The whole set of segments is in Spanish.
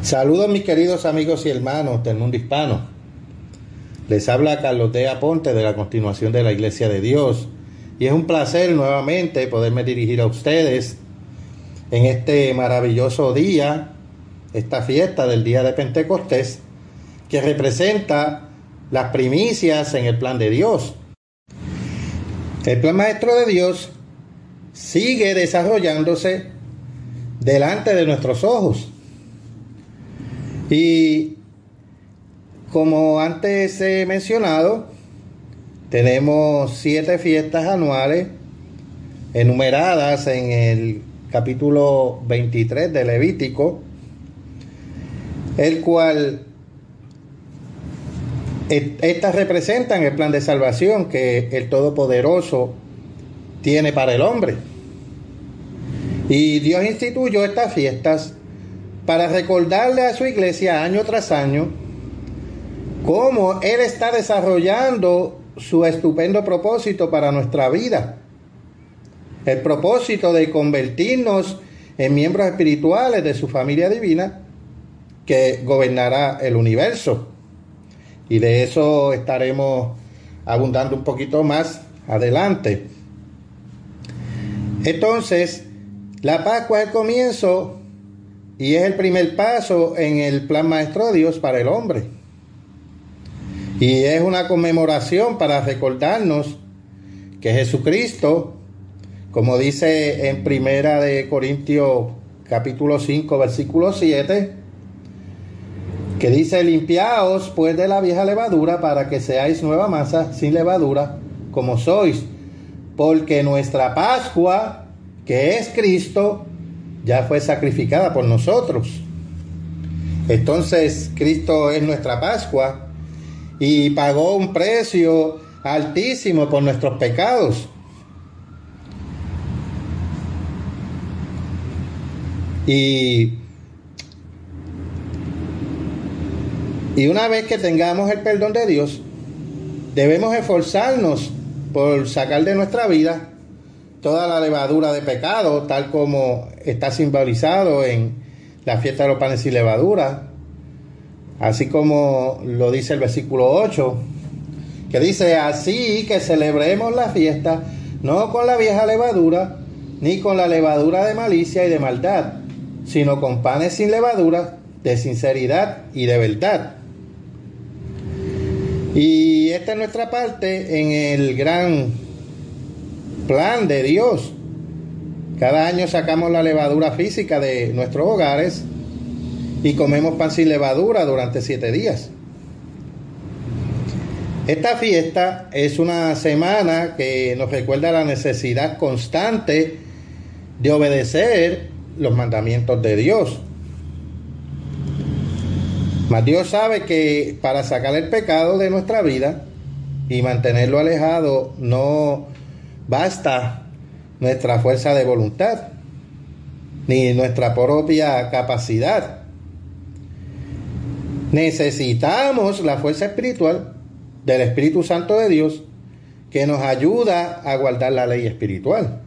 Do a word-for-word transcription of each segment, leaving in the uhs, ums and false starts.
Saludos mis queridos amigos y hermanos del mundo hispano. Les habla Carlos D. Aponte de la Continuación de la Iglesia de Dios. Y es un placer nuevamente poderme dirigir a ustedes en este maravilloso día, esta fiesta del día de Pentecostés, que representa las primicias en el plan de Dios. El plan maestro de Dios sigue desarrollándose delante de nuestros ojos. Y como antes he mencionado, tenemos siete fiestas anuales enumeradas en el capítulo veintitrés de Levítico, el cual estas representan el plan de salvación que el Todopoderoso tiene para el hombre. Y Dios instituyó estas fiestas para recordarle a su iglesia año tras año cómo Él está desarrollando su estupendo propósito para nuestra vida. El propósito de convertirnos en miembros espirituales de su familia divina que gobernará el universo. Y de eso estaremos abundando un poquito más adelante. Entonces, la Pascua es el comienzo y es el primer paso en el plan maestro de Dios para el hombre. Y es una conmemoración para recordarnos que Jesucristo, como dice en Primera de Corintios capítulo cinco, versículo siete, que dice: limpiaos pues de la vieja levadura para que seáis nueva masa sin levadura, como sois, porque nuestra Pascua, que es Cristo, ya fue sacrificada por nosotros. Entonces Cristo es nuestra Pascua y pagó un precio altísimo por nuestros pecados. Y, y una vez que tengamos el perdón de Dios, debemos esforzarnos por sacar de nuestra vida toda la levadura de pecado, tal como está simbolizado en la fiesta de los panes sin levadura, así como lo dice el versículo ocho, que dice: así que celebremos la fiesta no con la vieja levadura, ni con la levadura de malicia y de maldad, sino con panes sin levadura, de sinceridad y de verdad. Y esta es nuestra parte en el gran plan de Dios. Cada año sacamos la levadura física de nuestros hogares y comemos pan sin levadura durante siete días. Esta fiesta es una semana que nos recuerda la necesidad constante de obedecer los mandamientos de Dios. Mas Dios sabe que para sacar el pecado de nuestra vida y mantenerlo alejado no basta nuestra fuerza de voluntad ni nuestra propia capacidad. Necesitamos la fuerza espiritual del Espíritu Santo de Dios, que nos ayuda a guardar la ley espiritual.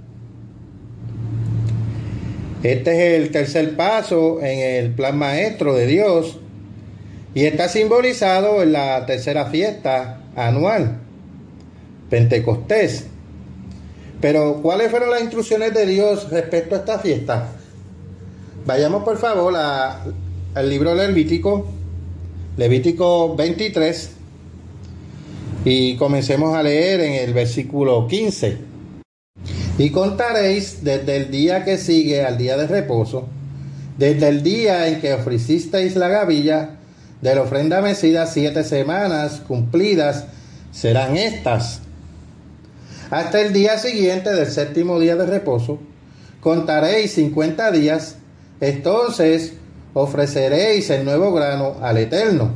Este es el tercer paso en el plan maestro de Dios y está simbolizado en la tercera fiesta anual, Pentecostés. Pero, ¿cuáles fueron las instrucciones de Dios respecto a esta fiesta? Vayamos por favor a, al libro de Levítico, Levítico veintitrés, y comencemos a leer en el versículo quince. Y contaréis desde el día que sigue al día de reposo, desde el día en que ofrecisteis la gavilla de la ofrenda mecida, siete semanas cumplidas serán estas. Hasta el día siguiente del séptimo día de reposo, contaréis cincuenta días, entonces ofreceréis el nuevo grano al Eterno.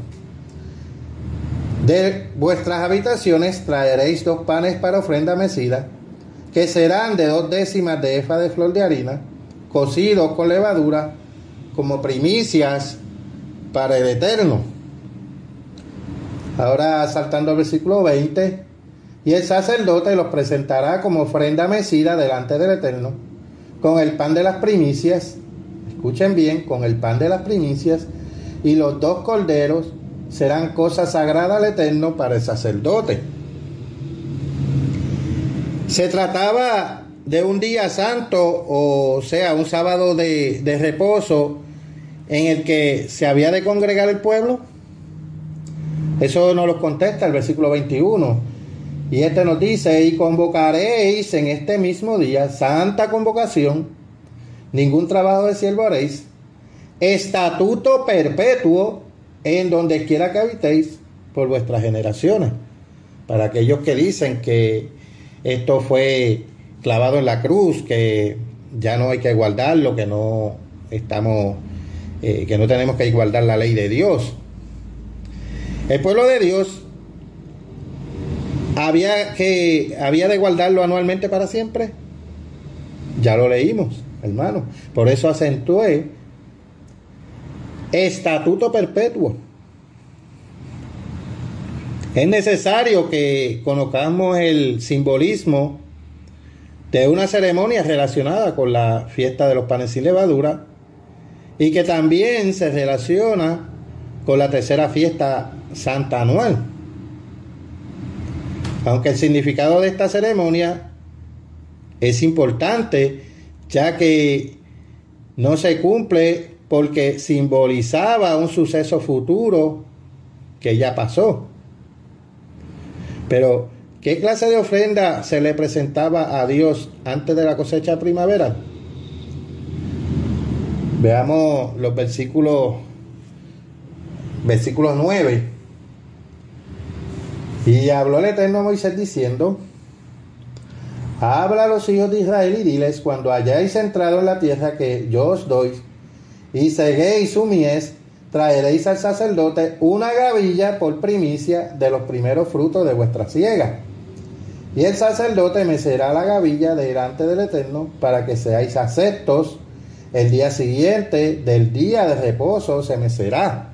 De vuestras habitaciones traeréis dos panes para ofrenda mecida, que serán de dos décimas de efa de flor de harina, cocidos con levadura, como primicias para el Eterno. Ahora saltando al versículo veinte. Y el sacerdote los presentará como ofrenda mecida delante del Eterno, con el pan de las primicias, escuchen bien, con el pan de las primicias, y los dos corderos serán cosa sagrada al Eterno para el sacerdote. Se trataba de un día santo, o sea, un sábado de, de reposo en el que se había de congregar el pueblo. Eso nos lo contesta el versículo veintiuno. Y este nos dice: y convocaréis en este mismo día santa convocación, ningún trabajo de siervo haréis, estatuto perpetuo en donde quiera que habitéis por vuestras generaciones. Para aquellos que dicen que esto fue clavado en la cruz, que ya no hay que guardarlo, que no estamos, eh, que no tenemos que guardar la ley de Dios. El pueblo de Dios había que había de guardarlo anualmente para siempre. Ya lo leímos, hermano. Por eso acentué estatuto perpetuo. Es necesario que conozcamos el simbolismo de una ceremonia relacionada con la fiesta de los panes sin levadura, y que también se relaciona con la tercera fiesta santa anual. Aunque el significado de esta ceremonia es importante, ya que no se cumple porque simbolizaba un suceso futuro que ya pasó. Pero, ¿qué clase de ofrenda se le presentaba a Dios antes de la cosecha primavera? Veamos los versículos, versículo nueve. Y habló el Eterno a Moisés diciendo: habla a los hijos de Israel y diles: cuando hayáis entrado en la tierra que yo os doy, y ceguéis su mies, traeréis al sacerdote una gavilla por primicia de los primeros frutos de vuestra siega. Y el sacerdote mecerá la gavilla delante del Eterno, para que seáis aceptos. El día siguiente del día de reposo se mecerá.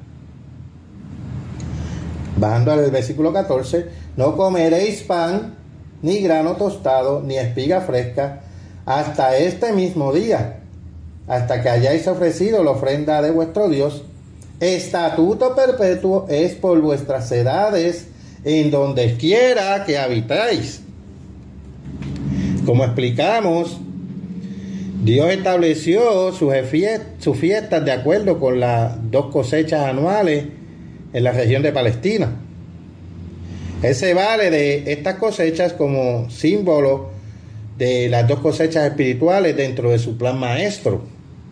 Bajando al versículo catorce: no comeréis pan, ni grano tostado, ni espiga fresca, hasta este mismo día, hasta que hayáis ofrecido la ofrenda de vuestro Dios. Estatuto perpetuo es por vuestras edades, en donde quiera que habitáis. Como explicamos, Dios estableció sus fiestas de acuerdo con las dos cosechas anuales en la región de Palestina. Él se vale de estas cosechas como símbolo de las dos cosechas espirituales dentro de su plan maestro.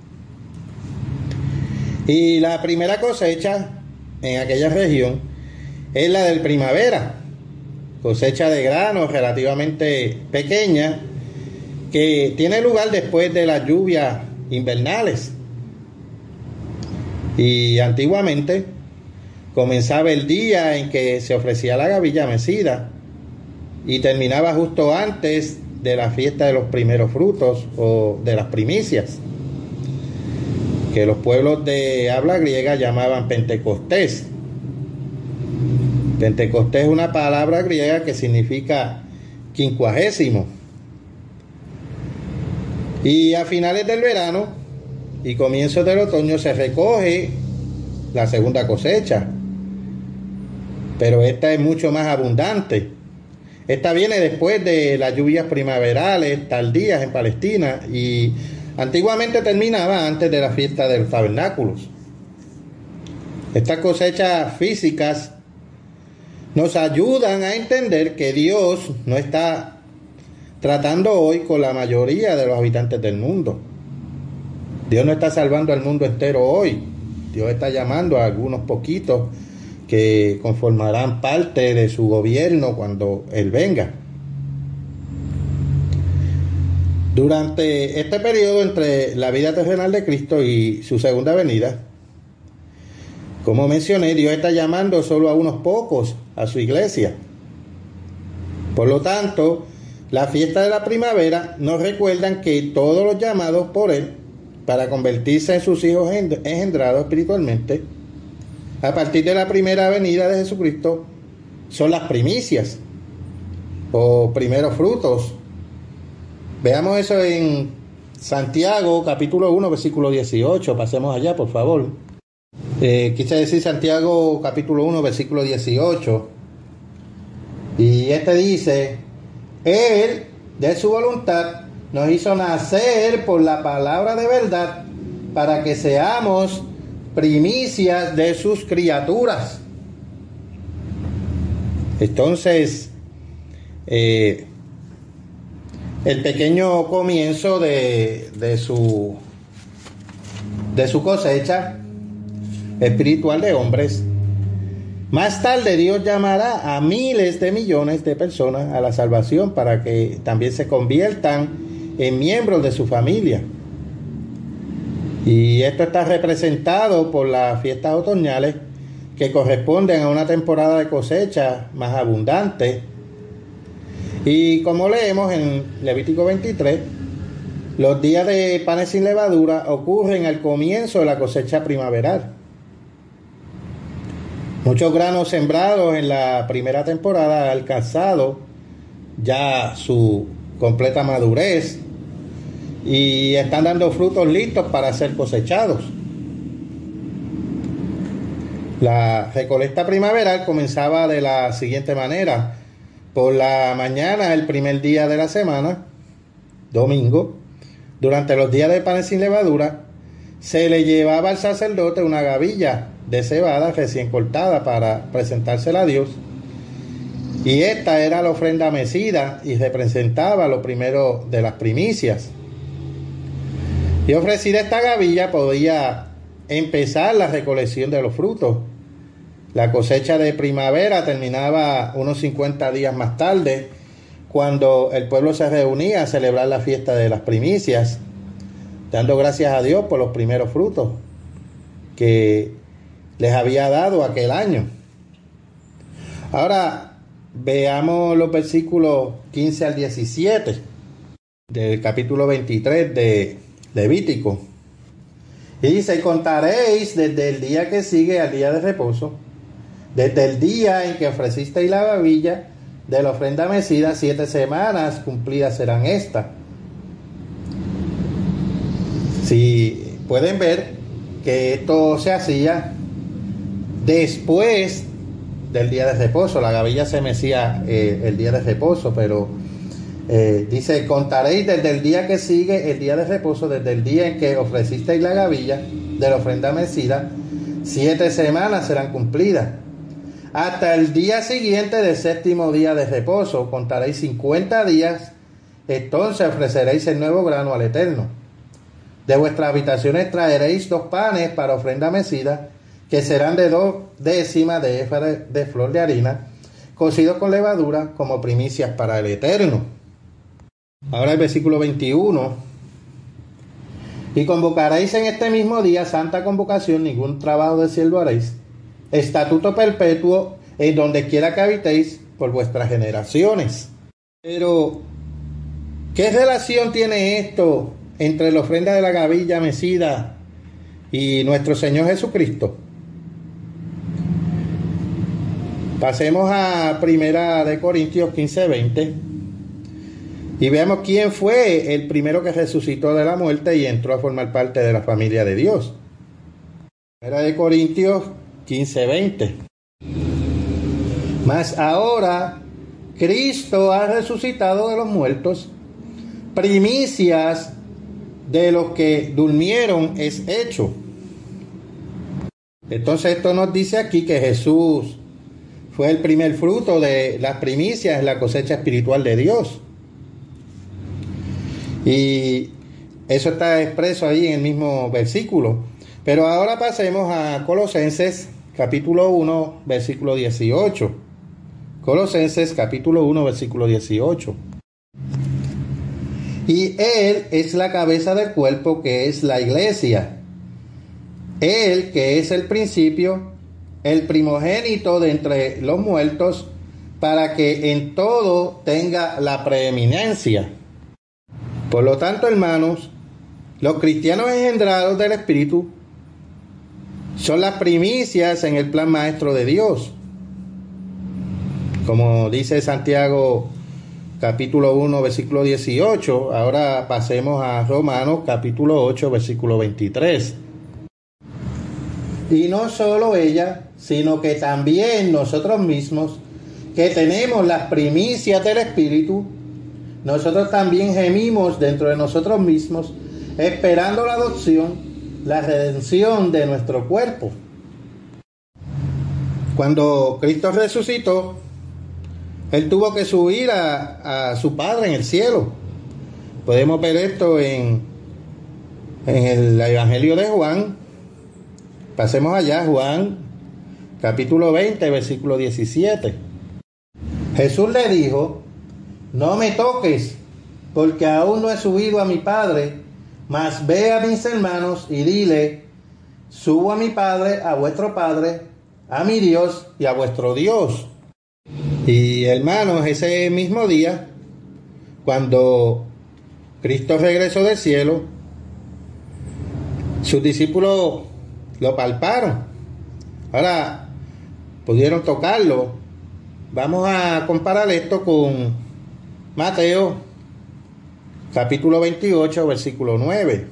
Y la primera cosecha en aquella región es la del primavera, cosecha de granos relativamente pequeña, que tiene lugar después de las lluvias invernales. Y antiguamente comenzaba el día en que se ofrecía la gavilla mecida y terminaba justo antes de la fiesta de los primeros frutos o de las primicias, que los pueblos de habla griega llamaban Pentecostés. Pentecostés es una palabra griega que significa quincuagésimo. Y a finales del verano y comienzos del otoño se recoge la segunda cosecha, pero esta es mucho más abundante. Esta viene después de las lluvias primaverales tardías en Palestina y antiguamente terminaba antes de la fiesta de los tabernáculos. Estas cosechas físicas nos ayudan a entender que Dios no está tratando hoy con la mayoría de los habitantes del mundo. Dios no está salvando al mundo entero hoy. Dios está llamando a algunos poquitos que conformarán parte de su gobierno cuando Él venga. Durante este periodo entre la vida terrenal de Cristo y su segunda venida, como mencioné, Dios está llamando solo a unos pocos a su iglesia. Por lo tanto, la fiesta de la primavera nos recuerdan que todos los llamados por Él para convertirse en sus hijos engendrados espiritualmente a partir de la primera venida de Jesucristo son las primicias o primeros frutos. Veamos eso en Santiago capítulo uno versículo dieciocho. Pasemos allá, por favor. Eh, quise decir Santiago capítulo uno, versículo dieciocho. Y este dice: Él, de su voluntad, nos hizo nacer por la palabra de verdad, para que seamos primicias de sus criaturas. Entonces, eh, el pequeño comienzo de, de su de su cosecha espiritual de hombres. Más tarde Dios llamará a miles de millones de personas a la salvación para que también se conviertan en miembros de su familia. Y esto está representado por las fiestas otoñales, que corresponden a una temporada de cosecha más abundante. Y como leemos en Levítico veintitrés, los días de panes sin levadura ocurren al comienzo de la cosecha primaveral. Muchos granos sembrados en la primera temporada han alcanzado ya su completa madurez y están dando frutos listos para ser cosechados. La recolecta primaveral comenzaba de la siguiente manera: por la mañana, el primer día de la semana, domingo, durante los días de panes sin levadura, se le llevaba al sacerdote una gavilla de cebada recién cortada para presentársela a Dios, y esta era la ofrenda mecida y representaba lo primero de las primicias. Y ofrecida esta gavilla podía empezar la recolección de los frutos. La cosecha de primavera terminaba unos cincuenta días más tarde, cuando el pueblo se reunía a celebrar la fiesta de las primicias, dando gracias a Dios por los primeros frutos que les había dado aquel año. Ahora veamos los versículos quince al diecisiete del capítulo veintitrés de Levítico. Y dice: contaréis desde el día que sigue al día de reposo, desde el día en que ofrecisteis la gavilla de la ofrenda mecida, siete semanas cumplidas serán estas. Si pueden ver que esto se hacía después del día de reposo. La gavilla se mecía eh, el día de reposo, pero eh, dice: contaréis desde el día que sigue el día de reposo, desde el día en que ofrecisteis la gavilla de la ofrenda mecida, siete semanas serán cumplidas. Hasta el día siguiente del séptimo día de reposo contaréis cincuenta días, entonces ofreceréis el nuevo grano al Eterno. De vuestras habitaciones traeréis dos panes para ofrenda mecida, que serán de dos décimas de efa de flor de harina, cocidos con levadura, como primicias para el Eterno. Ahora el versículo veintiuno. Y convocaréis en este mismo día santa convocación, ningún trabajo de siervo haréis, estatuto perpetuo en donde quiera que habitéis por vuestras generaciones. Pero, ¿qué relación tiene esto entre la ofrenda de la gavilla mecida y nuestro Señor Jesucristo? Pasemos a Primera de Corintios quince veinte y veamos quién fue el primero que resucitó de la muerte y entró a formar parte de la familia de Dios. Primera de Corintios quince veinte. Mas ahora Cristo ha resucitado de los muertos, primicias de los que durmieron es hecho. Entonces esto nos dice aquí que Jesús fue el primer fruto de las primicias en la cosecha espiritual de Dios. Y eso está expreso ahí en el mismo versículo. Pero ahora pasemos a Colosenses capítulo uno, versículo dieciocho. Colosenses capítulo uno, versículo dieciocho. Y Él es la cabeza del cuerpo, que es la iglesia. Él, que es el principio, el primogénito de entre los muertos, para que en todo tenga la preeminencia. Por lo tanto, hermanos, los cristianos engendrados del Espíritu son las primicias en el plan maestro de Dios. Como dice Santiago capítulo uno, versículo dieciocho, ahora pasemos a Romanos capítulo ocho, versículo veintitrés. Y no solo ella, sino que también nosotros mismos, que tenemos las primicias del Espíritu, nosotros también gemimos dentro de nosotros mismos, esperando la adopción, la redención de nuestro cuerpo. Cuando Cristo resucitó, Él tuvo que subir a, a su Padre en el cielo. Podemos ver esto en, en el Evangelio de Juan. Pasemos allá, Juan, capítulo veinte, versículo diecisiete. Jesús le dijo: no me toques, porque aún no he subido a mi Padre, mas ve a mis hermanos y dile: subo a mi Padre, a vuestro Padre, a mi Dios y a vuestro Dios. Y hermanos, ese mismo día, cuando Cristo regresó del cielo, sus discípulos lo palparon. Ahora pudieron tocarlo. Vamos a comparar esto con Mateo capítulo veintiocho, versículo nueve.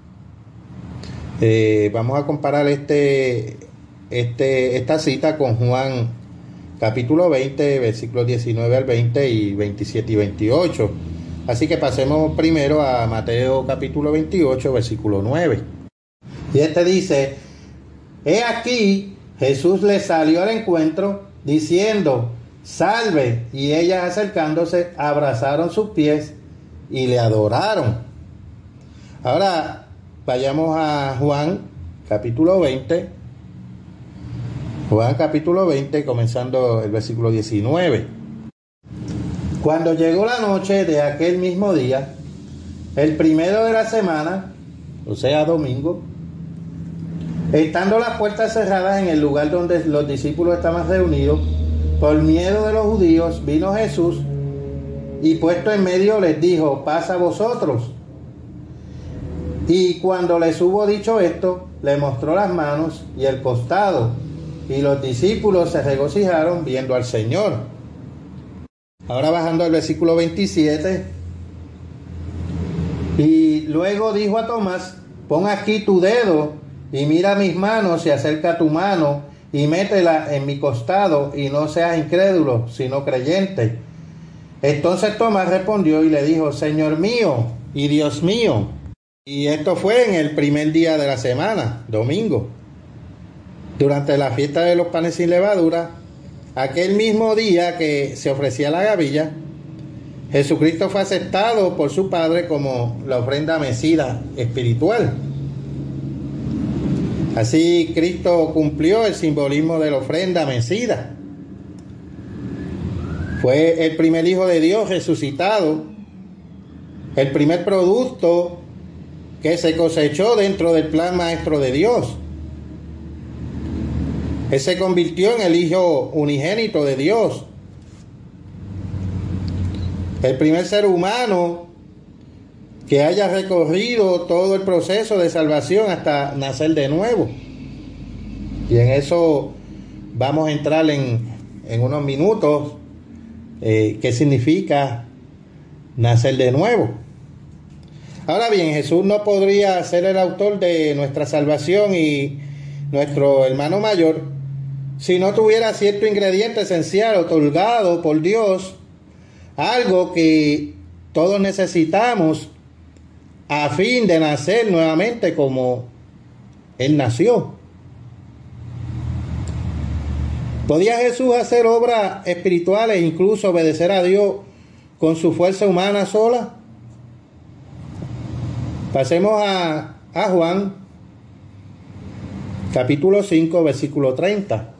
Eh, vamos a comparar este, este, esta cita con Juan capítulo veinte, versículos diecinueve al veinte y veintisiete y veintiocho. Así que pasemos primero a Mateo capítulo veintiocho, versículo nueve. Y este dice: he aquí, Jesús les salió al encuentro, diciendo: salve. Y ellas, acercándose, abrazaron sus pies y le adoraron. Ahora vayamos a Juan capítulo veinte. Juan capítulo veinte, comenzando el versículo diecinueve. Cuando llegó la noche de aquel mismo día, el primero de la semana, o sea, domingo, estando las puertas cerradas en el lugar donde los discípulos estaban reunidos, por miedo de los judíos, vino Jesús y puesto en medio les dijo: pasa vosotros. Y cuando les hubo dicho esto, le mostró las manos y el costado, y los discípulos se regocijaron viendo al Señor. Ahora bajando al versículo veintisiete. Y luego dijo a Tomás: pon aquí tu dedo y mira mis manos, y acerca tu mano y métela en mi costado, y no seas incrédulo, sino creyente. Entonces Tomás respondió y le dijo: Señor mío y Dios mío. Y esto fue en el primer día de la semana, domingo, durante la fiesta de los panes sin levadura, aquel mismo día que se ofrecía la gavilla. Jesucristo fue aceptado por su Padre como la ofrenda mecida espiritual. Así Cristo cumplió el simbolismo de la ofrenda mecida. Fue el primer Hijo de Dios resucitado, el primer producto que se cosechó dentro del plan maestro de Dios. Él se convirtió en el Hijo unigénito de Dios, el primer ser humano que haya recorrido todo el proceso de salvación hasta nacer de nuevo. Y en eso vamos a entrar en, en unos minutos, eh, qué significa nacer de nuevo. Ahora bien, Jesús no podría ser el autor de nuestra salvación y nuestro hermano mayor si no tuviera cierto ingrediente esencial otorgado por Dios, algo que todos necesitamos a fin de nacer nuevamente como Él nació. ¿Podía Jesús hacer obras espirituales e incluso obedecer a Dios con su fuerza humana sola? Pasemos a, a Juan, capítulo cinco, versículo treinta.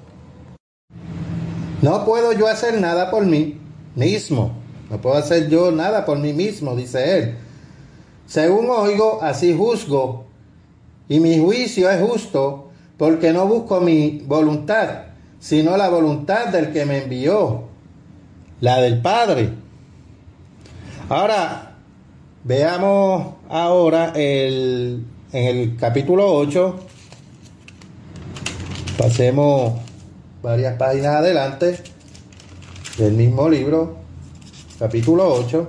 No puedo yo hacer nada por mí mismo. No puedo hacer yo nada por mí mismo, dice él. Según oigo, así juzgo. Y mi juicio es justo, porque no busco mi voluntad, sino la voluntad del que me envió, la del Padre. Ahora, veamos ahora el, en el capítulo ocho. Pasemos varias páginas adelante del mismo libro, capítulo ocho,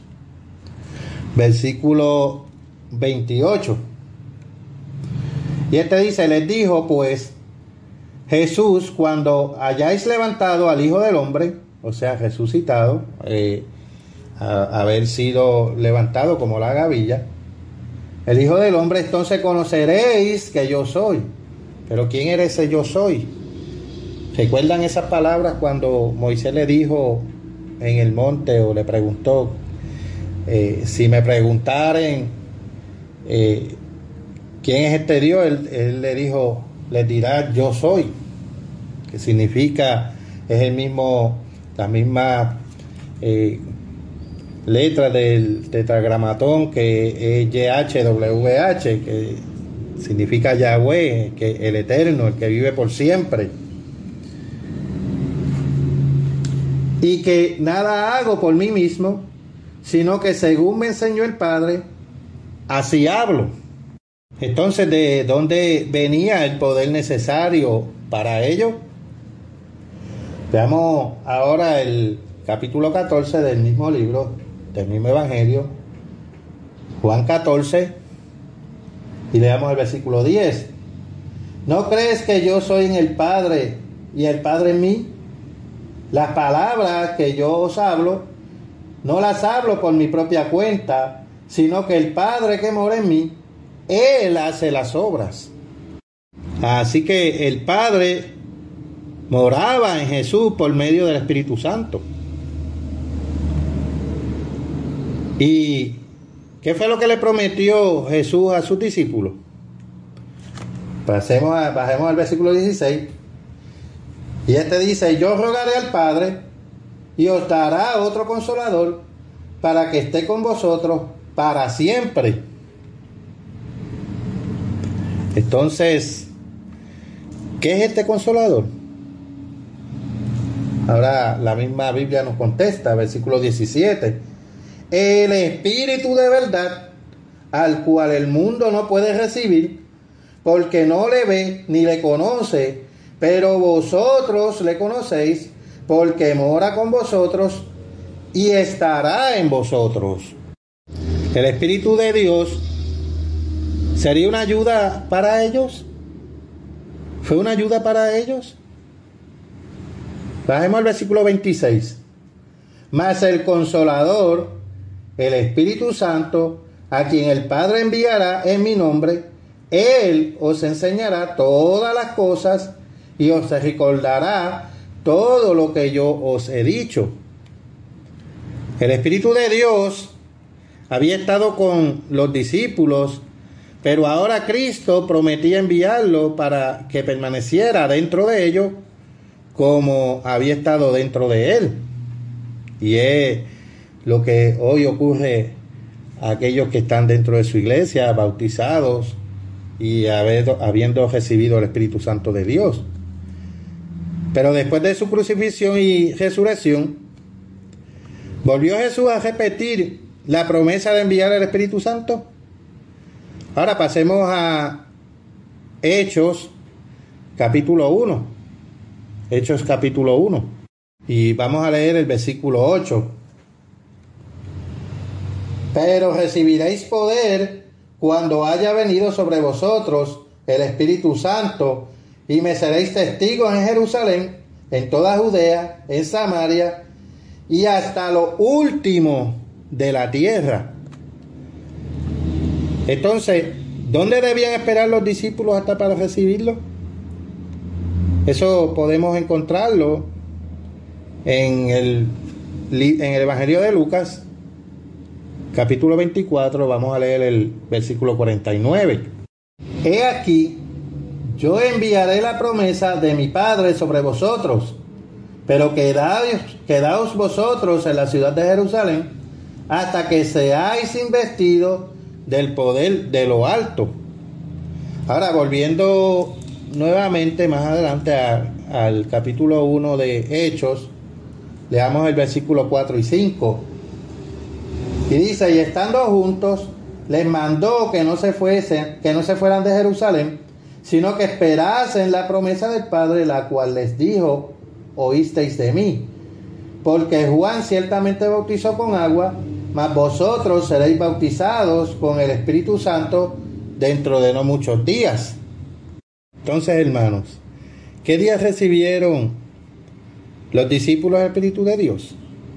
versículo veintiocho. Y este dice, les dijo pues Jesús, cuando hayáis levantado al Hijo del Hombre, o sea, resucitado, eh, a, haber sido levantado como la gavilla, el Hijo del Hombre, entonces conoceréis que yo soy. Pero ¿quién eres ese yo soy? ¿Recuerdan esas palabras cuando Moisés le dijo en el monte o le preguntó, eh, si me preguntaren eh, quién es este Dios? Él, él le dijo, les dirá yo soy, que significa, es el mismo, la misma eh, letra del tetragramatón que es Y H W H, que significa Yahweh, que el eterno, el que vive por siempre. Y que nada hago por mí mismo, sino que según me enseñó el Padre, así hablo. Entonces, ¿de dónde venía el poder necesario para ello? Veamos ahora el capítulo catorce del mismo libro, del mismo Evangelio, Juan catorce, y leamos el versículo diez. ¿No crees que yo soy en el Padre y el Padre en mí? Las palabras que yo os hablo, no las hablo por mi propia cuenta, sino que el Padre que mora en mí, Él hace las obras. Así que el Padre moraba en Jesús por medio del Espíritu Santo. ¿Y qué fue lo que le prometió Jesús a sus discípulos? Pasemos a, bajemos al versículo dieciséis. Y este dice, yo rogaré al Padre y os dará otro consolador para que esté con vosotros para siempre. Entonces, ¿qué es este consolador? Ahora la misma Biblia nos contesta, versículo diecisiete. El Espíritu de verdad, al cual el mundo no puede recibir, porque no le ve ni le conoce, pero vosotros le conocéis, porque mora con vosotros y estará en vosotros. El Espíritu de Dios ¿sería una ayuda para ellos? ¿Fue una ayuda para ellos? Bajemos al versículo veintiséis. Mas el Consolador, el Espíritu Santo, a quien el Padre enviará en mi nombre, Él os enseñará todas las cosas y os recordará todo lo que yo os he dicho. El Espíritu de Dios había estado con los discípulos, pero ahora Cristo prometía enviarlo para que permaneciera dentro de ellos como había estado dentro de él. Y es lo que hoy ocurre a aquellos que están dentro de su iglesia, bautizados y habiendo recibido el Espíritu Santo de Dios. Pero después de su crucifixión y resurrección, ¿volvió Jesús a repetir la promesa de enviar el Espíritu Santo? Ahora pasemos a Hechos capítulo uno. Hechos capítulo uno. Y vamos a leer el versículo ocho. Pero recibiréis poder cuando haya venido sobre vosotros el Espíritu Santo, y me seréis testigos en Jerusalén, en toda Judea, en Samaria, y hasta lo último de la tierra. Entonces, ¿dónde debían esperar los discípulos hasta para recibirlo? Eso podemos encontrarlo en el, en el Evangelio de Lucas, capítulo veinticuatro, vamos a leer el versículo cuarenta y nueve. He aquí, yo enviaré la promesa de mi Padre sobre vosotros, pero quedaos, quedaos vosotros en la ciudad de Jerusalén hasta que seáis investidos del poder de lo alto. Ahora, volviendo nuevamente más adelante a, al capítulo uno de Hechos, leamos el versículo cuatro y cinco. Y dice, y estando juntos, les mandó que no se fuesen, que no se fueran de Jerusalén, sino que esperasen la promesa del Padre, la cual les dijo, oísteis de mí. Porque Juan ciertamente bautizó con agua, mas vosotros seréis bautizados con el Espíritu Santo dentro de no muchos días. Entonces, hermanos, ¿qué día recibieron los discípulos del Espíritu de Dios?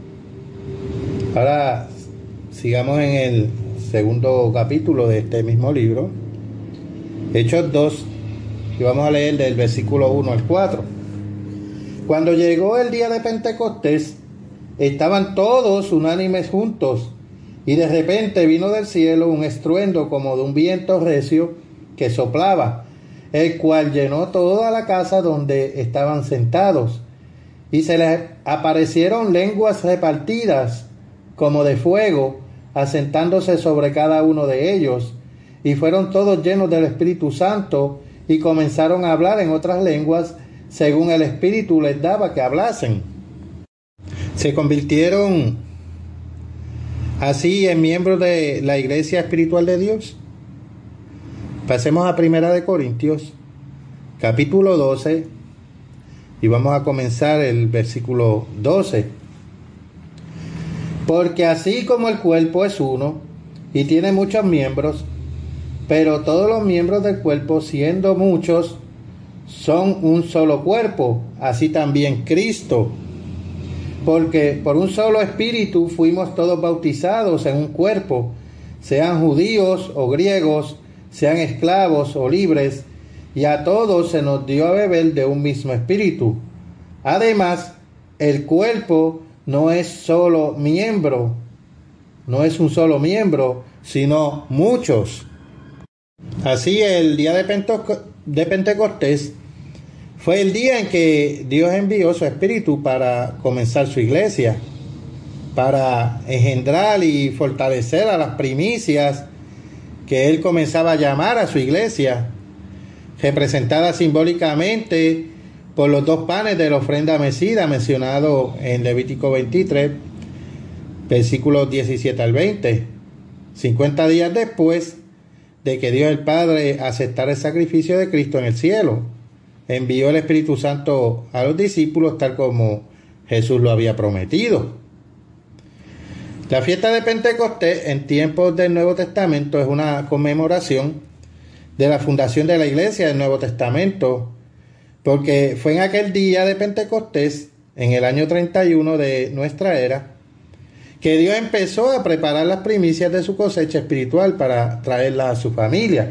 Ahora sigamos en el segundo capítulo de este mismo libro, Hechos dos, y vamos a leer del versículo uno al cuatro. Cuando llegó el día de Pentecostés, estaban todos unánimes juntos, y de repente vino del cielo un estruendo como de un viento recio que soplaba, el cual llenó toda la casa donde estaban sentados, y se les aparecieron lenguas repartidas como de fuego, asentándose sobre cada uno de ellos, y fueron todos llenos del Espíritu Santo, y comenzaron a hablar en otras lenguas, según el Espíritu les daba que hablasen. Se convirtieron así en miembros de la Iglesia Espiritual de Dios. Pasemos a Primera de Corintios, capítulo doce, y vamos a comenzar el versículo doce. Porque así como el cuerpo es uno y tiene muchos miembros, pero todos los miembros del cuerpo, siendo muchos, son un solo cuerpo, así también Cristo. Porque por un solo espíritu fuimos todos bautizados en un cuerpo, sean judíos o griegos, sean esclavos o libres, y a todos se nos dio a beber de un mismo espíritu. Además, el cuerpo no es solo miembro, no es un solo miembro, sino muchos. Así, el día de, Penteco- de Pentecostés fue el día en que Dios envió su Espíritu para comenzar su iglesia, para engendrar y fortalecer a las primicias que Él comenzaba a llamar a su iglesia, representada simbólicamente por los dos panes de la ofrenda mecida mencionado en Levítico veintitrés, versículos diecisiete al veinte. cincuenta días después de que Dios el Padre aceptara el sacrificio de Cristo en el cielo, envió el Espíritu Santo a los discípulos tal como Jesús lo había prometido. La fiesta de Pentecostés en tiempos del Nuevo Testamento es una conmemoración de la fundación de la iglesia del Nuevo Testamento, porque fue en aquel día de Pentecostés, en el año treinta y uno de nuestra era, que Dios empezó a preparar las primicias de su cosecha espiritual para traerlas a su familia.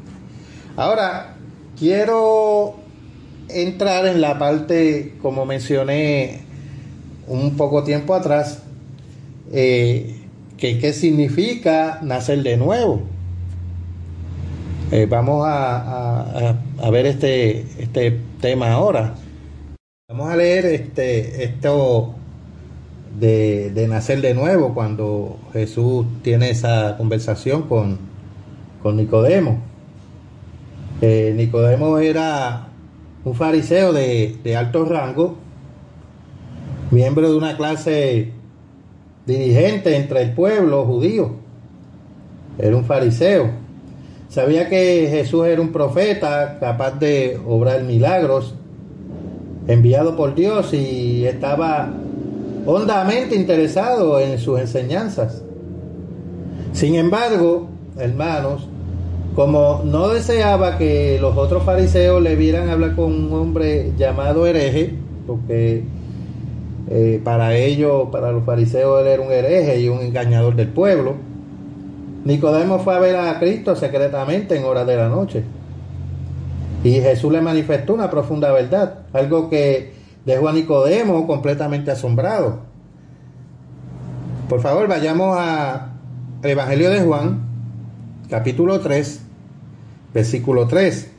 Ahora, quiero entrar en la parte, como mencioné un poco tiempo atrás, eh, que qué significa nacer de nuevo. Eh, vamos a, a, a ver este, este tema ahora. Vamos a leer este, esto de, de nacer de nuevo, cuando Jesús tiene esa conversación con, con Nicodemo. Eh, Nicodemo era un fariseo de, de alto rango, miembro de una clase dirigente entre el pueblo judío. Era un fariseo. Sabía que Jesús era un profeta capaz de obrar milagros, enviado por Dios, y estaba hondamente interesado en sus enseñanzas. Sin embargo, hermanos, como no deseaba que los otros fariseos le vieran hablar con un hombre llamado hereje, porque eh, para ellos, para los fariseos, él era un hereje y un engañador del pueblo, Nicodemo fue a ver a Cristo secretamente en horas de la noche. Y Jesús le manifestó una profunda verdad, algo que dejó a Nicodemo completamente asombrado. Por favor, vayamos al Evangelio de Juan, capítulo tres, versículo tres.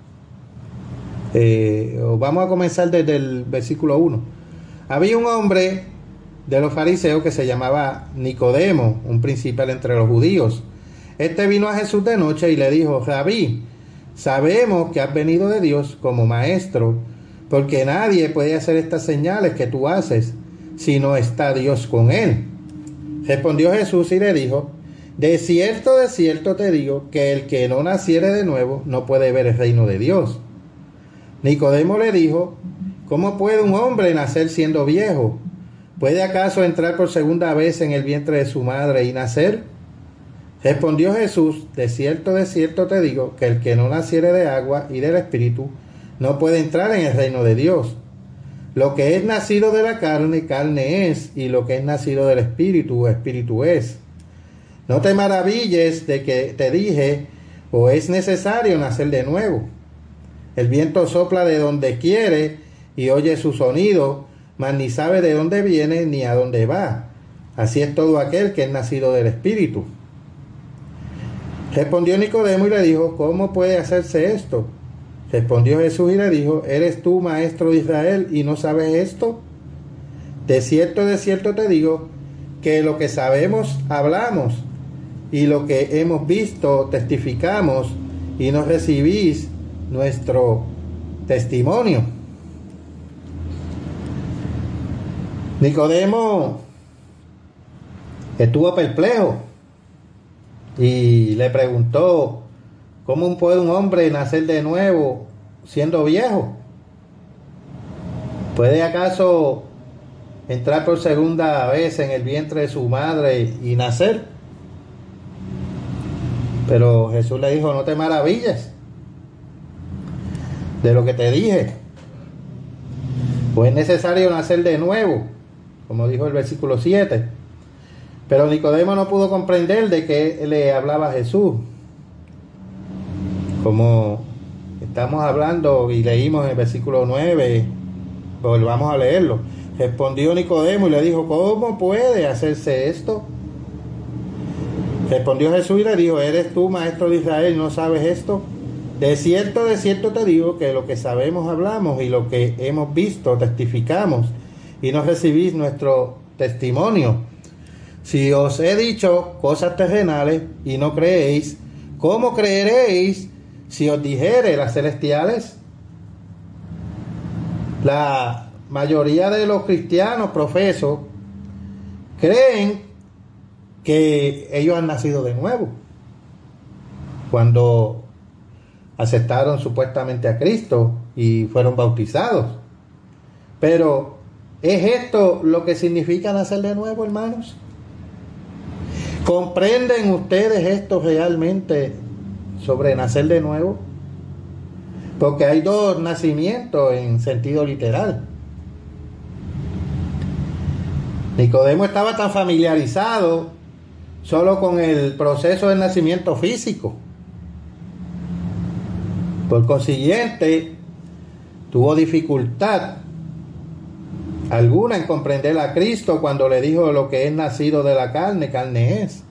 Eh, vamos a comenzar desde el versículo uno. Había un hombre de los fariseos que se llamaba Nicodemo, un principal entre los judíos. Este vino a Jesús de noche y le dijo: Rabí, sabemos que has venido de Dios como maestro, porque nadie puede hacer estas señales que tú haces si no está Dios con él. Respondió Jesús y le dijo: de cierto, de cierto te digo, que el que no naciere de nuevo no puede ver el reino de Dios. Nicodemo le dijo: ¿cómo puede un hombre nacer siendo viejo? ¿Puede acaso entrar por segunda vez en el vientre de su madre y nacer? Respondió Jesús: de cierto, de cierto te digo, que el que no naciere de agua y del Espíritu no puede entrar en el reino de Dios. Lo que es nacido de la carne, carne es, y lo que es nacido del Espíritu, Espíritu es. No te maravilles de que te dije, o es necesario nacer de nuevo. El viento sopla de donde quiere y oye su sonido, mas ni sabe de dónde viene ni a dónde va. Así es todo aquel que es nacido del Espíritu. Respondió Nicodemo y le dijo: ¿cómo puede hacerse esto? Respondió Jesús y le dijo: ¿eres tú maestro de Israel y no sabes esto? De cierto, de cierto te digo, que lo que sabemos hablamos, y lo que hemos visto testificamos, y no recibís nuestro testimonio. Nicodemo estuvo perplejo y le preguntó: ¿cómo puede un hombre nacer de nuevo siendo viejo? ¿Puede acaso entrar por segunda vez en el vientre de su madre y nacer? Pero Jesús le dijo: no te maravilles de lo que te dije, pues es necesario nacer de nuevo, como dijo el versículo siete. Pero Nicodemo no pudo comprender de qué le hablaba Jesús. Como estamos hablando y leímos en el versículo nueve, volvamos a leerlo. Respondió Nicodemo y le dijo: ¿cómo puede hacerse esto? Respondió Jesús y le dijo: ¿eres tú maestro de Israel y no sabes esto? De cierto, de cierto te digo, que lo que sabemos hablamos, y lo que hemos visto testificamos, y no recibís nuestro testimonio. Si os he dicho cosas terrenales y no creéis, ¿cómo creeréis si os dijere las celestiales? La mayoría de los cristianos profesos creen que ellos han nacido de nuevo cuando aceptaron supuestamente a Cristo y fueron bautizados. Pero ¿es esto lo que significa nacer de nuevo, hermanos? ¿Comprenden ustedes esto realmente sobre nacer de nuevo? Porque hay dos nacimientos en sentido literal. Nicodemo estaba tan familiarizado solo con el proceso del nacimiento físico. Por consiguiente, tuvo dificultad alguna en comprender a Cristo cuando le dijo: lo que es nacido de la carne, carne es.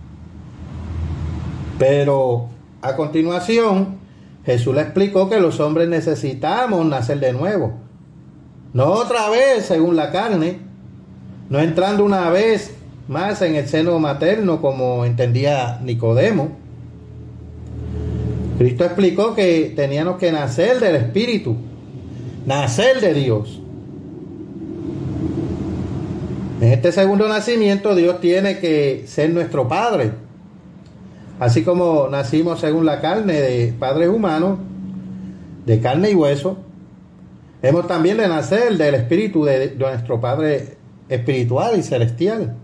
Pero a continuación, Jesús le explicó que los hombres necesitamos nacer de nuevo. No otra vez según la carne, no entrando una vez más en el seno materno como entendía Nicodemo. Cristo explicó que teníamos que nacer del Espíritu, nacer de Dios. En este segundo nacimiento, Dios tiene que ser nuestro Padre. Así como nacimos según la carne de padres humanos, de carne y hueso, hemos también de nacer del Espíritu de, de nuestro Padre espiritual y celestial.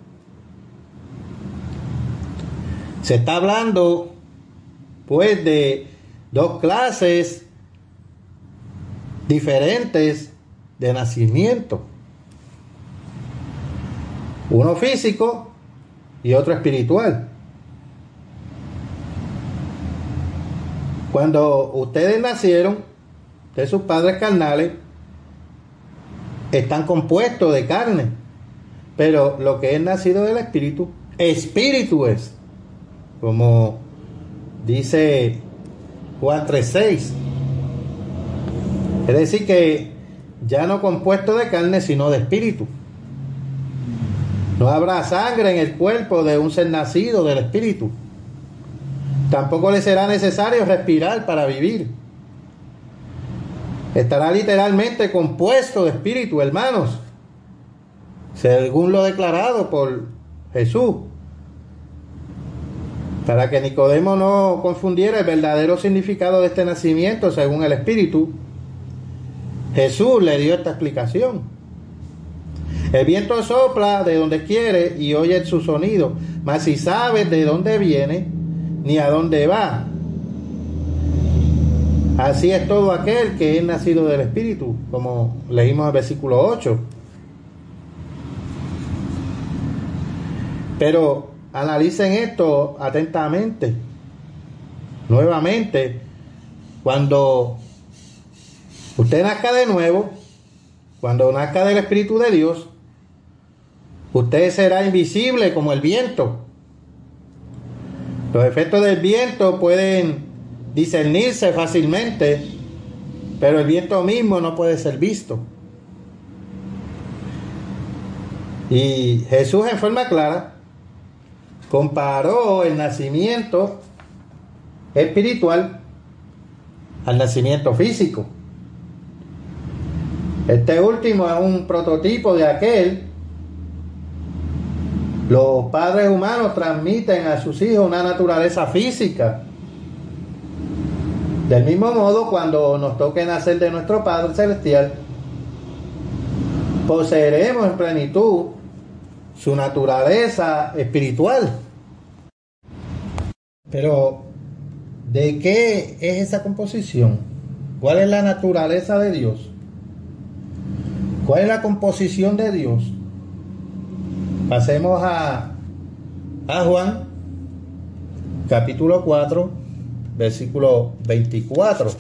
Se está hablando pues de dos clases diferentes de nacimiento. Uno físico y otro espiritual. Cuando ustedes nacieron de sus padres carnales, están compuestos de carne, pero lo que es nacido del Espíritu, Espíritu es, como dice Juan tres seis. Es decir que ya no compuesto de carne, sino de Espíritu. No habrá sangre en el cuerpo de un ser nacido del Espíritu. Tampoco le será necesario respirar para vivir. Estará literalmente compuesto de Espíritu, hermanos, según lo declarado por Jesús. Para que Nicodemo no confundiera el verdadero significado de este nacimiento según el Espíritu, Jesús le dio esta explicación. El viento sopla de donde quiere y oye su sonido, mas si sabes de dónde viene ni a dónde va. Así es todo aquel que es nacido del Espíritu, como leímos en el versículo ocho. Pero analicen esto atentamente. Nuevamente, cuando usted nazca de nuevo, cuando nazca del Espíritu de Dios, usted será invisible como el viento. Los efectos del viento pueden discernirse fácilmente, pero el viento mismo no puede ser visto. Y Jesús, en forma clara, comparó el nacimiento espiritual al nacimiento físico. Este último es un prototipo de aquel. Los padres humanos transmiten a sus hijos una naturaleza física. Del mismo modo, cuando nos toque nacer de nuestro Padre Celestial, poseeremos en plenitud su naturaleza espiritual. Pero, ¿de qué es esa composición? ¿Cuál es la naturaleza de Dios? ¿Cuál es la composición de Dios? Pasemos a, a Juan, capítulo cuatro, versículo veinticuatro.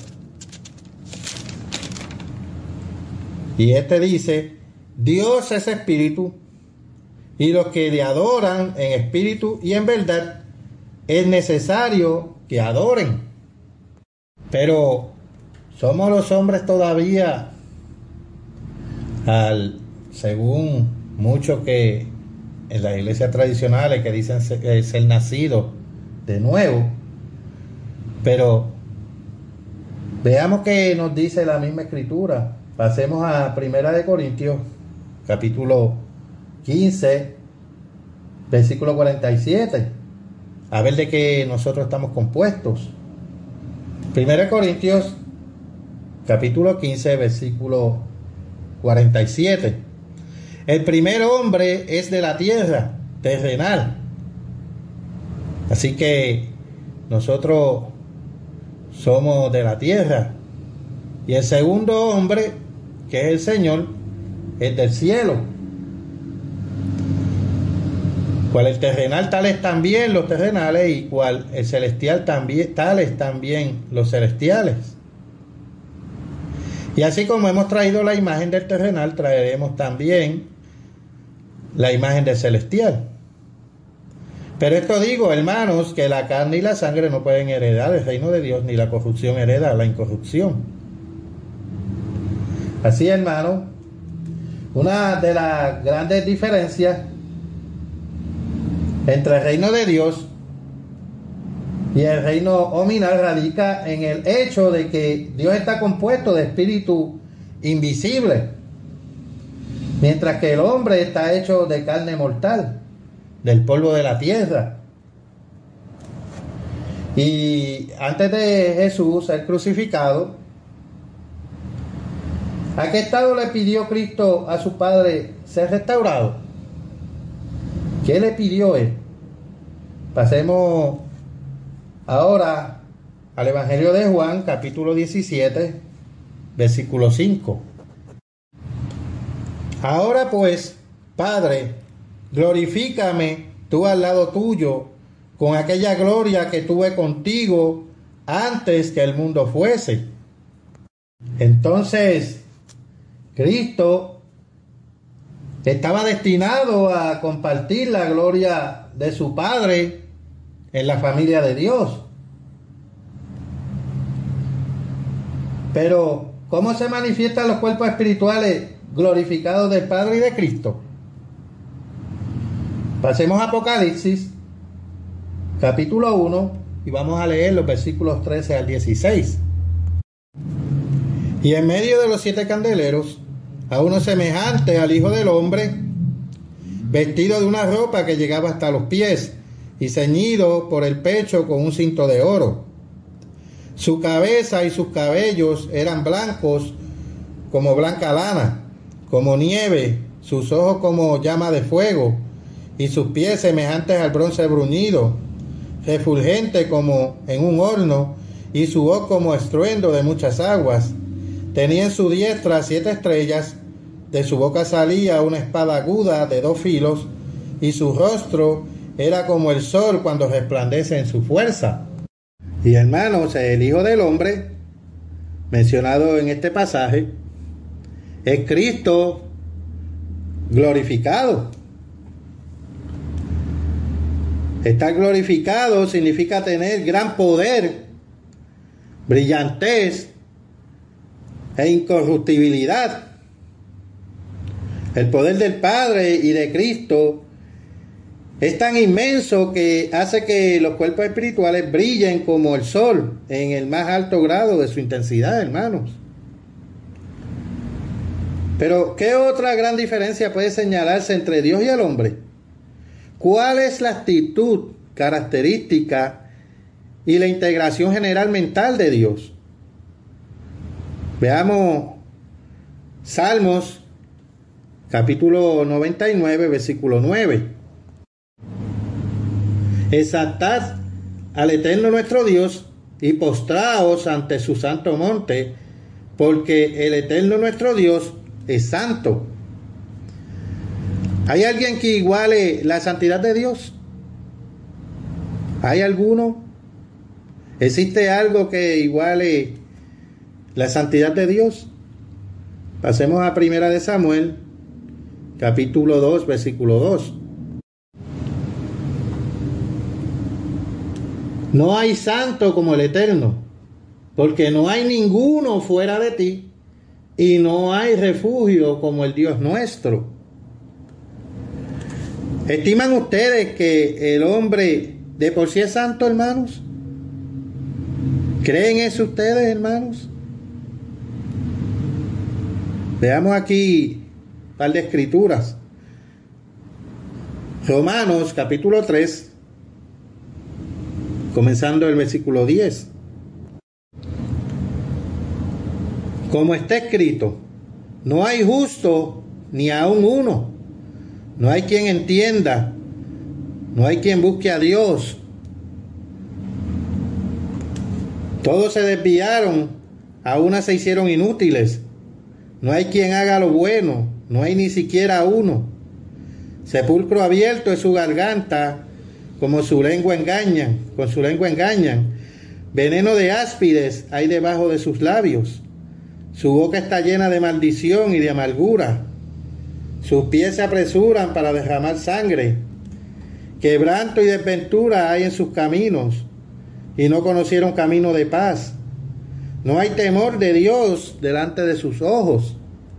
Y este dice: Dios es espíritu, y los que le adoran en espíritu y en verdad, es necesario que adoren. Pero somos los hombres todavía, al, según muchos que en las iglesias tradicionales que dicen ser, ser nacidos de nuevo. Pero veamos qué nos dice la misma escritura. Pasemos a Primera de Corintios, capítulo quince, versículo cuarenta y siete. A ver de qué nosotros estamos compuestos. Primera de Corintios, capítulo quince, versículo cuarenta y siete. El primer hombre es de la tierra, terrenal. Así que nosotros somos de la tierra. Y el segundo hombre, que es el Señor, es del cielo. Cual el terrenal, tales también los terrenales, y cual el celestial, también tales también los celestiales. Y así como hemos traído la imagen del terrenal, traeremos también la imagen del celestial. Pero esto digo, hermanos, que la carne y la sangre no pueden heredar el reino de Dios, ni la corrupción hereda la incorrupción. Así, hermanos, una de las grandes diferencias entre el reino de Dios y el reino hominal radica en el hecho de que Dios está compuesto de espíritu invisible, mientras que el hombre está hecho de carne mortal, del polvo de la tierra. Y antes de Jesús ser crucificado, ¿a qué estado le pidió Cristo a su Padre ser restaurado? ¿Qué le pidió él? Pasemos ahora al Evangelio de Juan, capítulo diecisiete, versículo cinco. Ahora pues, Padre, glorifícame tú al lado tuyo con aquella gloria que tuve contigo antes que el mundo fuese. Entonces, Cristo estaba destinado a compartir la gloria de su Padre en la familia de Dios. Pero, ¿cómo se manifiestan los cuerpos espirituales glorificados del Padre y de Cristo? Pasemos a Apocalipsis, capítulo uno, y vamos a leer los versículos trece al dieciséis. Y en medio de los siete candeleros, a uno semejante al Hijo del Hombre, vestido de una ropa que llegaba hasta los pies, y ceñido por el pecho con un cinto de oro. Su cabeza y sus cabellos eran blancos como blanca lana, como nieve sus ojos como llama de fuego, y sus pies semejantes al bronce bruñido, refulgente como en un horno, y su voz como estruendo de muchas aguas. Tenía en su diestra siete estrellas, de su boca salía una espada aguda de dos filos, y su rostro era como el sol cuando resplandece en su fuerza. Y hermanos, el Hijo del Hombre, mencionado en este pasaje, es Cristo glorificado. Estar glorificado significa tener gran poder, brillantez e incorruptibilidad. El poder del Padre y de Cristo es tan inmenso que hace que los cuerpos espirituales brillen como el sol en el más alto grado de su intensidad, hermanos. Pero, ¿qué otra gran diferencia puede señalarse entre Dios y el hombre? ¿Cuál es la actitud característica y la integración general mental de Dios? Veamos Salmos, capítulo noventa y nueve, versículo nueve. Exaltad al Eterno nuestro Dios y postraos ante su santo monte, porque el Eterno nuestro Dios es santo. ¿Hay alguien que iguale la santidad de Dios? ¿Hay alguno? ¿Existe algo que iguale la santidad de Dios? Pasemos a Primera de Samuel, capítulo dos, versículo dos. No hay santo como el Eterno, porque no hay ninguno fuera de ti, y no hay refugio como el Dios nuestro. ¿Estiman ustedes que el hombre de por sí es santo, hermanos? ¿Creen eso ustedes, hermanos? Veamos aquí un par de escrituras. Romanos capítulo tres, comenzando el versículo diez. Como está escrito, no hay justo ni aun uno, no hay quien entienda, no hay quien busque a Dios. Todos se desviaron, a una se hicieron inútiles. No hay quien haga lo bueno, no hay ni siquiera uno. Sepulcro abierto es su garganta, como su lengua engañan, con su lengua engañan. Veneno de áspides hay debajo de sus labios. Su boca está llena de maldición y de amargura. Sus pies se apresuran para derramar sangre. Quebranto y desventura hay en sus caminos, y no conocieron camino de paz. No hay temor de Dios delante de sus ojos.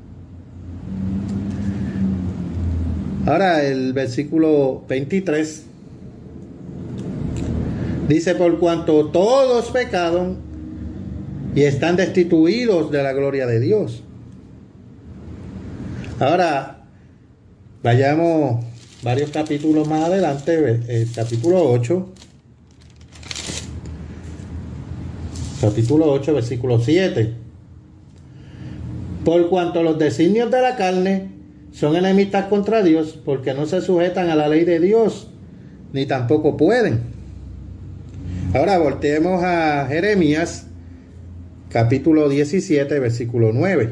Ahora el versículo veintitrés dice: por cuanto todos pecaron y están destituidos de la gloria de Dios. Ahora vayamos varios capítulos más adelante, el capítulo ocho. Capítulo ocho, versículo siete. Por cuanto los designios de la carne son enemistad contra Dios, porque no se sujetan a la ley de Dios, ni tampoco pueden. Ahora volteemos a Jeremías, capítulo diecisiete, versículo nueve.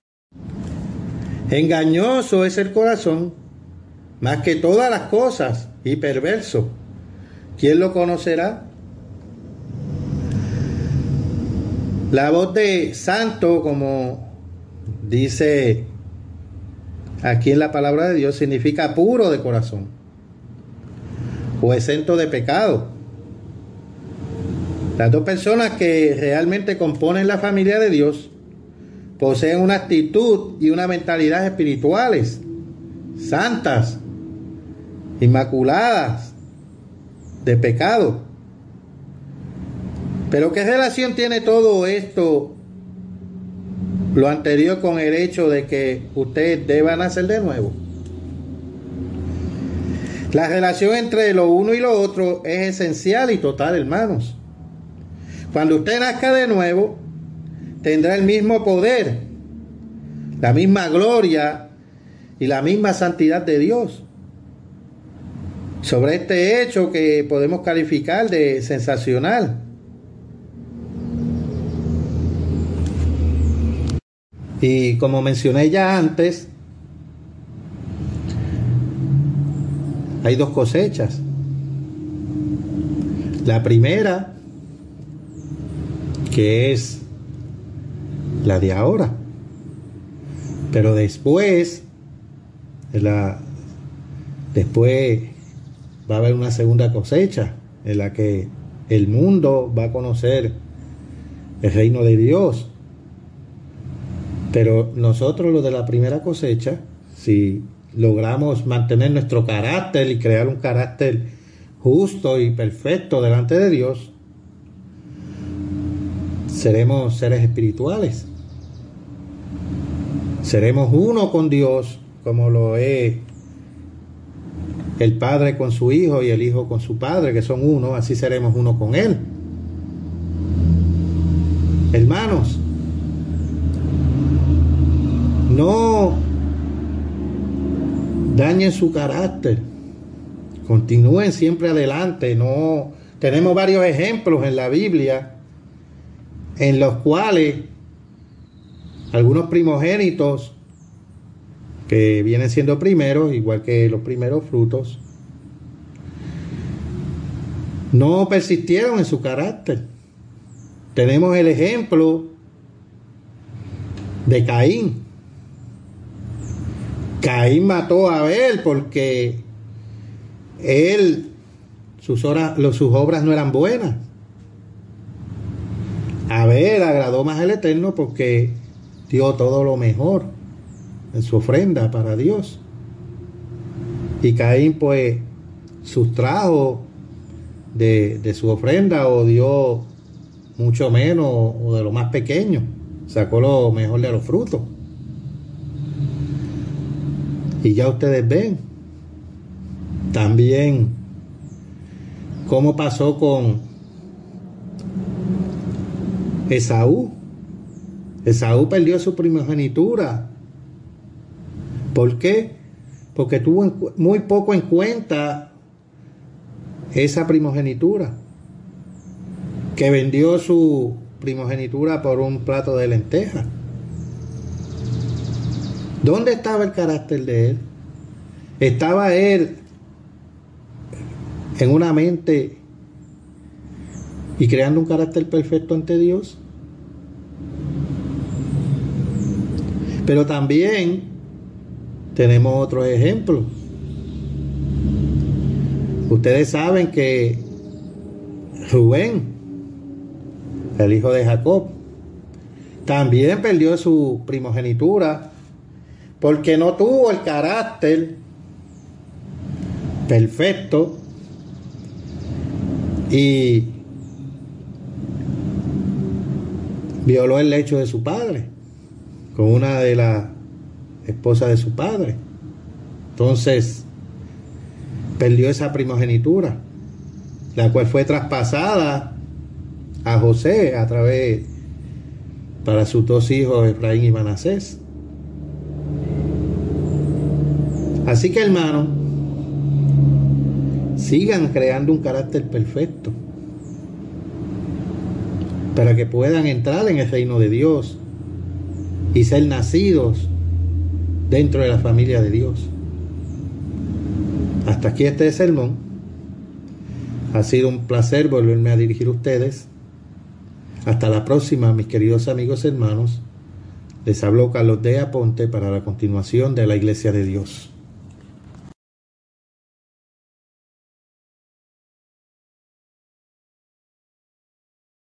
Engañoso es el corazón, más que todas las cosas, y perverso. ¿Quién lo conocerá? La voz de santo, como dice aquí en la palabra de Dios, significa puro de corazón o exento de pecado. Las dos personas que realmente componen la familia de Dios poseen una actitud y una mentalidad espirituales, santas, inmaculadas de pecado. Pero ¿qué relación tiene todo esto, lo anterior, con el hecho de que usted deba nacer de nuevo? La relación entre lo uno y lo otro es esencial y total, hermanos. Cuando usted nazca de nuevo, tendrá el mismo poder, la misma gloria y la misma santidad de Dios. Sobre este hecho que podemos calificar de sensacional. Y como mencioné ya antes, hay dos cosechas. La primera, que es la de ahora. Pero después, la, después va a haber una segunda cosecha en la que el mundo va a conocer el reino de Dios. Pero nosotros, los de la primera cosecha, si logramos mantener nuestro carácter y crear un carácter justo y perfecto delante de Dios, seremos seres espirituales. Seremos uno con Dios, como lo es el Padre con su Hijo y el Hijo con su Padre, que son uno, así seremos uno con Él. Hermanos, no dañen su carácter, continúen siempre adelante. No, tenemos varios ejemplos en la Biblia en los cuales algunos primogénitos que vienen siendo primeros, igual que los primeros frutos, no persistieron en su carácter. Tenemos el ejemplo de Caín. Caín mató a Abel porque él, sus, horas, sus obras no eran buenas. Abel agradó más al Eterno porque dio todo lo mejor en su ofrenda para Dios. Y Caín pues sustrajo de, de su ofrenda o dio mucho menos o de lo más pequeño. Sacó lo mejor de los frutos. Y ya ustedes ven también cómo pasó con Esaú. Esaú perdió su primogenitura. ¿Por qué? Porque tuvo muy poco en cuenta esa primogenitura, que vendió su primogenitura por un plato de lentejas. ¿Dónde estaba el carácter de él? ¿Estaba él en una mente y creando un carácter perfecto ante Dios? Pero también tenemos otros ejemplos. Ustedes saben que Rubén, el hijo de Jacob, también perdió su primogenitura porque no tuvo el carácter perfecto y violó el lecho de su padre con una de las esposas de su padre. Entonces perdió esa primogenitura, la cual fue traspasada a José a través para sus dos hijos Efraín y Manasés. Así que, hermanos, sigan creando un carácter perfecto para que puedan entrar en el reino de Dios y ser nacidos dentro de la familia de Dios. Hasta aquí este sermón. Ha sido un placer volverme a dirigir a ustedes. Hasta la próxima, mis queridos amigos hermanos. Les habló Carlos de Aponte para la continuación de la Iglesia de Dios.